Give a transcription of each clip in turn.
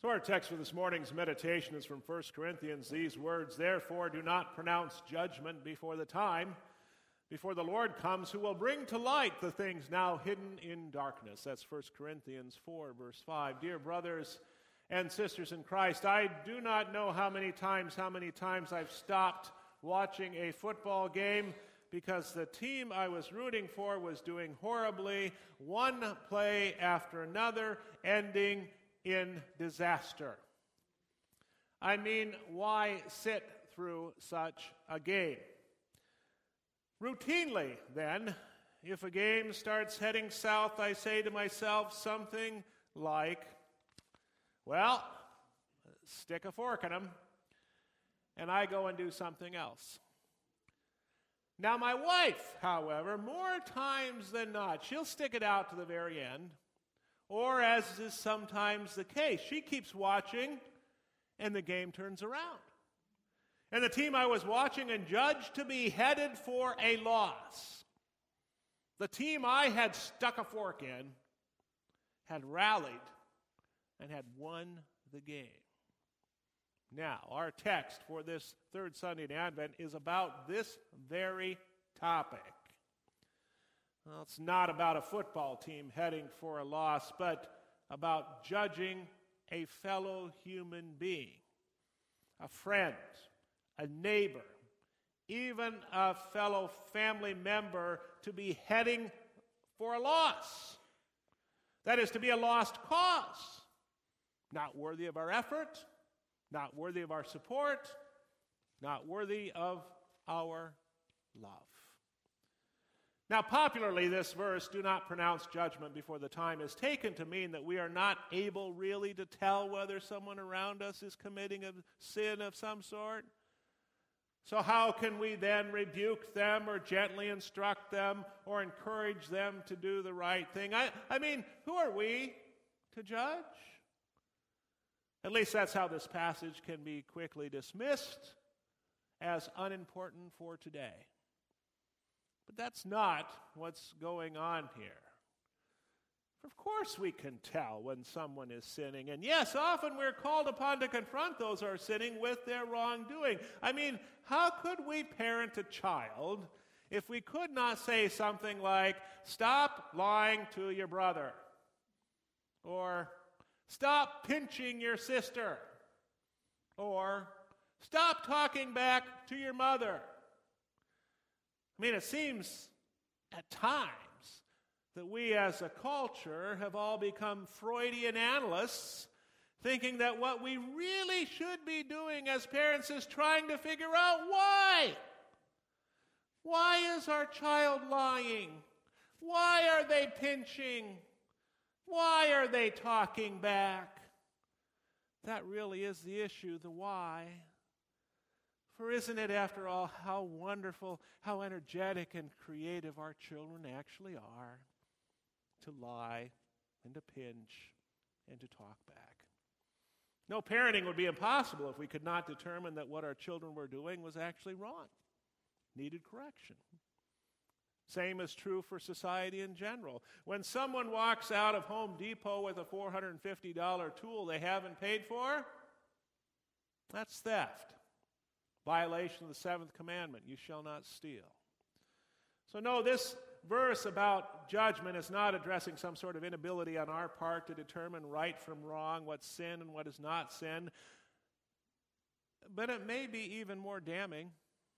So our text for this morning's meditation is from 1 Corinthians. These words, "Therefore do not pronounce judgment before the time, before the Lord comes, who will bring to light the things now hidden in darkness." That's 1 Corinthians 4, verse 5. Dear brothers and sisters in Christ, I do not know how many times I've stopped watching a football game because the team I was rooting for was doing horribly, one play after another, ending in disaster. I mean, why sit through such a game? Routinely, then, if a game starts heading south, I say to myself something like, well, stick a fork in them, and I go and do something else. Now, my wife, however, more times than not, she'll stick it out to the very end. Or, as is sometimes the case, she keeps watching and the game turns around. And the team I was watching and judged to be headed for a loss, the team I had stuck a fork in, had rallied and had won the game. Now, our text for this third Sunday in Advent is about this very topic. Well, it's not about a football team heading for a loss, but about judging a fellow human being, a friend, a neighbor, even a fellow family member to be heading for a loss. That is, to be a lost cause, not worthy of our effort, not worthy of our support, not worthy of our love. Now, popularly, this verse, "do not pronounce judgment before the time," is taken to mean that we are not able really to tell whether someone around us is committing a sin of some sort. So how can we then rebuke them or gently instruct them or encourage them to do the right thing? I mean, who are we to judge? At least that's how this passage can be quickly dismissed as unimportant for today. But that's not what's going on here. Of course we can tell when someone is sinning. And yes, often we're called upon to confront those who are sinning with their wrongdoing. I mean, how could we parent a child if we could not say something like, "Stop lying to your brother," or "Stop pinching your sister," or "Stop talking back to your mother"? I mean, it seems at times that we as a culture have all become Freudian analysts, thinking that what we really should be doing as parents is trying to figure out why. Why is our child lying? Why are they pinching? Why are they talking back? That really is the issue, the why. For isn't it, after all, how wonderful, how energetic and creative our children actually are to lie and to pinch and to talk back? No, parenting would be impossible if we could not determine that what our children were doing was actually wrong, needed correction. Same is true for society in general. When someone walks out of Home Depot with a $450 tool they haven't paid for, that's theft. Violation of the seventh commandment, "You shall not steal." So no, this verse about judgment is not addressing some sort of inability on our part to determine right from wrong, what's sin and what is not sin. But it may be even more damning.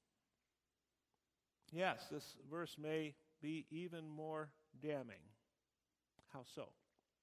Yes, this verse may be even more damning. How so?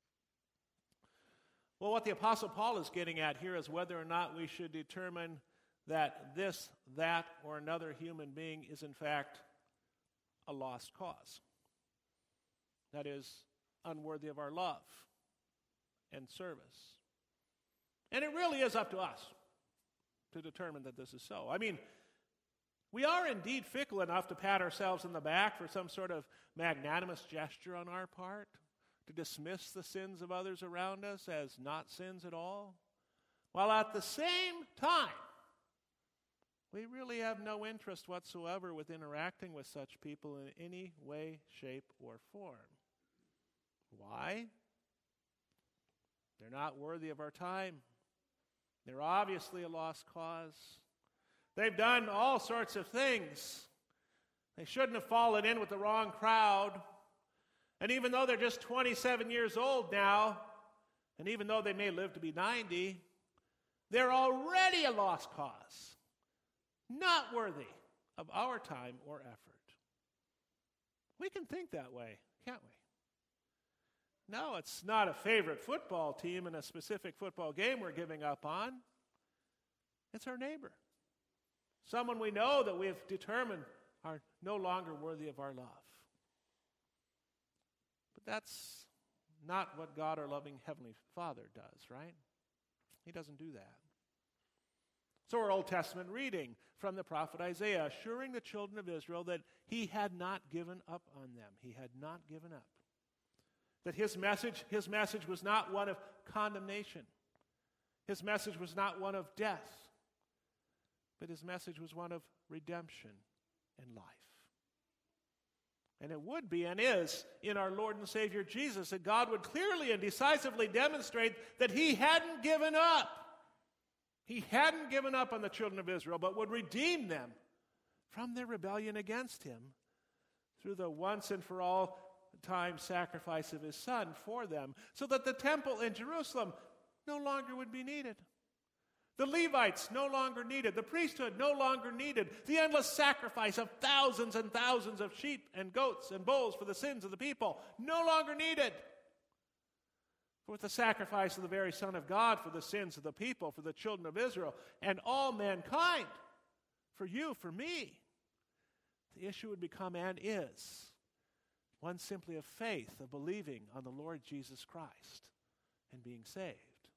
Well, what the Apostle Paul is getting at here is whether or not we should determine that this, that, or another human being is in fact a lost cause. That is, unworthy of our love and service. And it really is up to us to determine that this is so. I mean, we are indeed fickle enough to pat ourselves on the back for some sort of magnanimous gesture on our part, to dismiss the sins of others around us as not sins at all, while at the same time, we really have no interest whatsoever with interacting with such people in any way, shape, or form. Why? They're not worthy of our time. They're obviously a lost cause. They've done all sorts of things. They shouldn't have fallen in with the wrong crowd. And even though they're just 27 years old now, and even though they may live to be 90, they're already a lost cause, not worthy of our time or effort. We can think that way, can't we? No, it's not a favorite football team in a specific football game we're giving up on. It's our neighbor. Someone we know that we have determined are no longer worthy of our love. But that's not what God, our loving Heavenly Father, does, right? He doesn't do that. So our Old Testament reading from the prophet Isaiah, assuring the children of Israel that he had not given up on them. He had not given up. That his message was not one of condemnation. His message was not one of death. But his message was one of redemption and life. And it would be and is in our Lord and Savior Jesus that God would clearly and decisively demonstrate that he hadn't given up. He hadn't given up on the children of Israel, but would redeem them from their rebellion against him through the once and for all time sacrifice of his Son for them, so that the temple in Jerusalem no longer would be needed. The Levites no longer needed. The priesthood no longer needed. The endless sacrifice of thousands and thousands of sheep and goats and bulls for the sins of the people no longer needed. For with the sacrifice of the very Son of God for the sins of the people, for the children of Israel, and all mankind, for you, for me, the issue would become and is one simply of faith, of believing on the Lord Jesus Christ and being saved.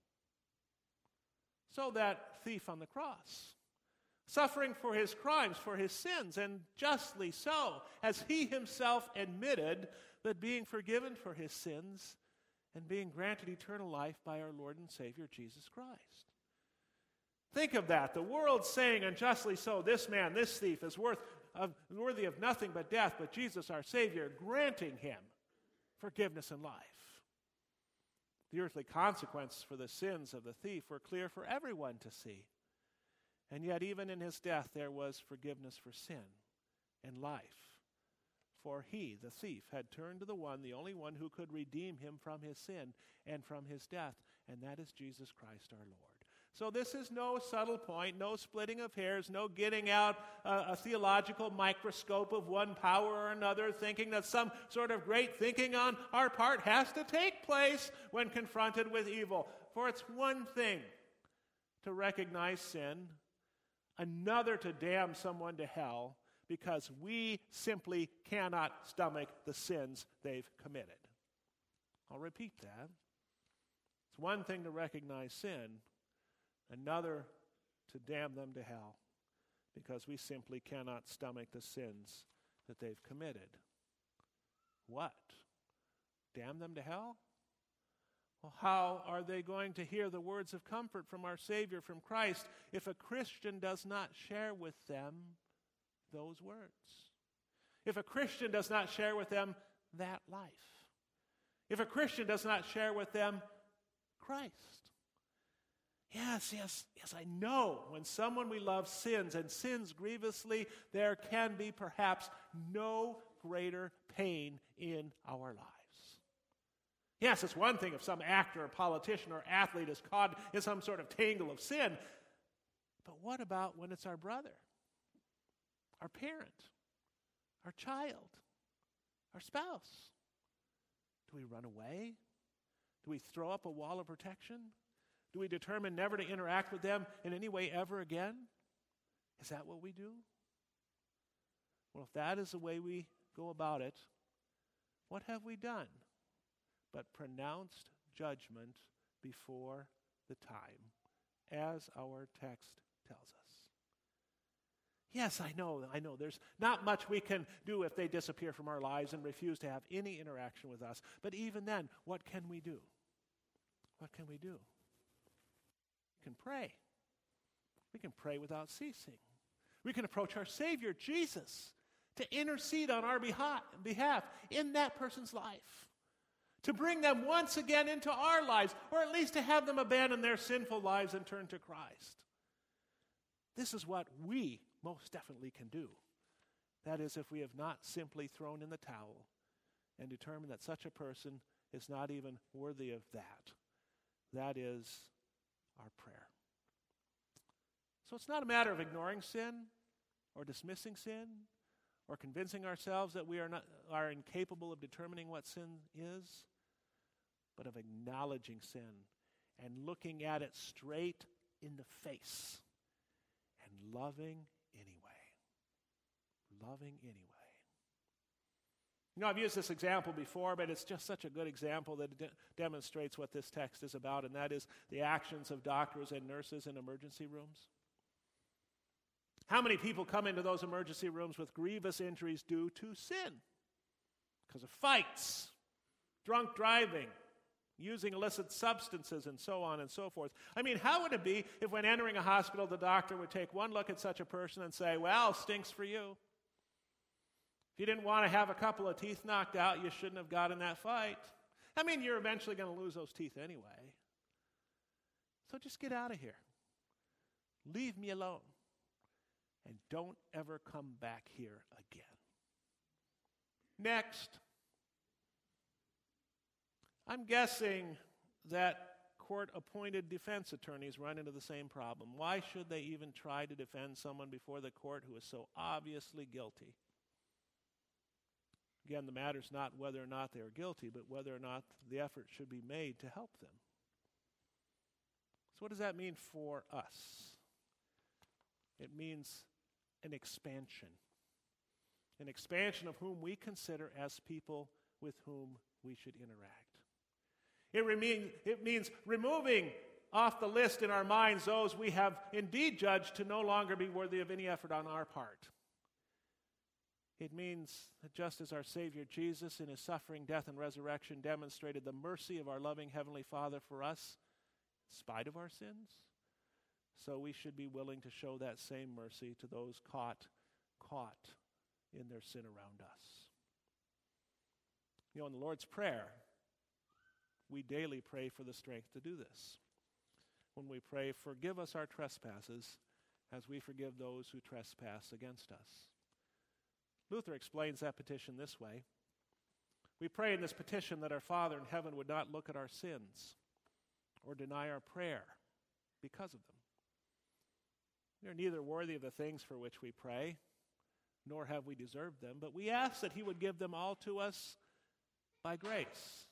So that thief on the cross, suffering for his crimes, for his sins, and justly so, as he himself admitted that being forgiven for his sins and being granted eternal life by our Lord and Savior Jesus Christ. Think of that. The world saying, and justly so, this man, this thief, is worthy of nothing but death, but Jesus, our Savior, granting him forgiveness and life. The earthly consequences for the sins of the thief were clear for everyone to see. And yet even in his death there was forgiveness for sin and life. For he, the thief, had turned to the one, the only one who could redeem him from his sin and from his death, and that is Jesus Christ our Lord. So this is no subtle point, no splitting of hairs, no getting out a theological microscope of one power or another, thinking that some sort of great thinking on our part has to take place when confronted with evil. For it's one thing to recognize sin, another to damn someone to hell because we simply cannot stomach the sins they've committed. I'll repeat that. It's one thing to recognize sin, another to damn them to hell because we simply cannot stomach the sins that they've committed. What? Damn them to hell? Well, how are they going to hear the words of comfort from our Savior, from Christ, if a Christian does not share with them those words? If a Christian does not share with them that life? If a Christian does not share with them Christ? Yes, I know when someone we love sins and sins grievously, there can be perhaps no greater pain in our lives. Yes, it's one thing if some actor or politician or athlete is caught in some sort of tangle of sin, but what about when it's our brother, our parent, our child, our spouse? Do we run away? Do we throw up a wall of protection? Do we determine never to interact with them in any way ever again? Is that what we do? Well, if that is the way we go about it, what have we done but pronounced judgment before the time, as our text tells us? Yes, I know. There's not much we can do if they disappear from our lives and refuse to have any interaction with us. But even then, what can we do? What can we do? We can pray. We can pray without ceasing. We can approach our Savior, Jesus, to intercede on our behalf in that person's life, to bring them once again into our lives, or at least to have them abandon their sinful lives and turn to Christ. This is what we most definitely can do. That is, if we have not simply thrown in the towel and determined that such a person is not even worthy of that. That is our prayer. So it's not a matter of ignoring sin or dismissing sin or convincing ourselves that we are incapable of determining what sin is, but of acknowledging sin and looking at it straight in the face and loving anyway. Loving anyway. I've used this example before, but it's just such a good example that it demonstrates what this text is about, and that is the actions of doctors and nurses in emergency rooms. How many people come into those emergency rooms with grievous injuries due to sin? Because of fights, drunk driving, using illicit substances, and so on and so forth. I mean, how would it be if when entering a hospital, the doctor would take one look at such a person and say, well, stinks for you. If you didn't want to have a couple of teeth knocked out, you shouldn't have got in that fight. I mean, you're eventually going to lose those teeth anyway. So just get out of here. Leave me alone. And don't ever come back here again. Next. I'm guessing that court-appointed defense attorneys run into the same problem. Why should they even try to defend someone before the court who is so obviously guilty? Again, the matter is not whether or not they are guilty, but whether or not the effort should be made to help them. So what does that mean for us? It means an expansion of whom we consider as people with whom we should interact. It means removing off the list in our minds those we have indeed judged to no longer be worthy of any effort on our part. It means that just as our Savior Jesus in his suffering, death, and resurrection demonstrated the mercy of our loving Heavenly Father for us, in spite of our sins, so we should be willing to show that same mercy to those caught in their sin around us. In the Lord's Prayer, we daily pray for the strength to do this. When we pray, forgive us our trespasses as we forgive those who trespass against us. Luther explains that petition this way. We pray in this petition that our Father in heaven would not look at our sins or deny our prayer because of them. We are neither worthy of the things for which we pray, nor have we deserved them, but we ask that he would give them all to us by grace.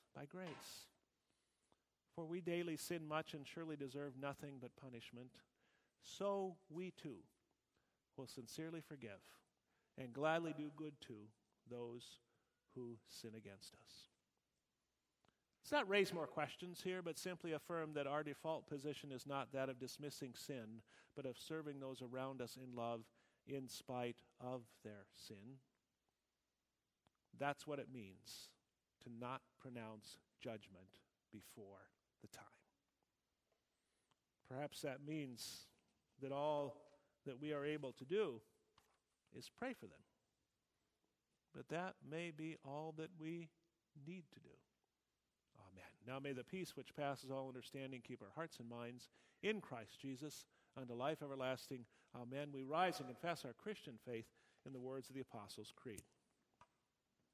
For we daily sin much and surely deserve nothing but punishment. So we too will sincerely forgive and gladly do good to those who sin against us. Let's not raise more questions here, but simply affirm that our default position is not that of dismissing sin, but of serving those around us in love in spite of their sin. That's what it means to not pronounce judgment before the time. Perhaps that means that all that we are able to do is pray for them. But that may be all that we need to do. Amen. Now may the peace which passes all understanding keep our hearts and minds in Christ Jesus unto life everlasting. Amen. We rise and confess our Christian faith in the words of the Apostles' Creed.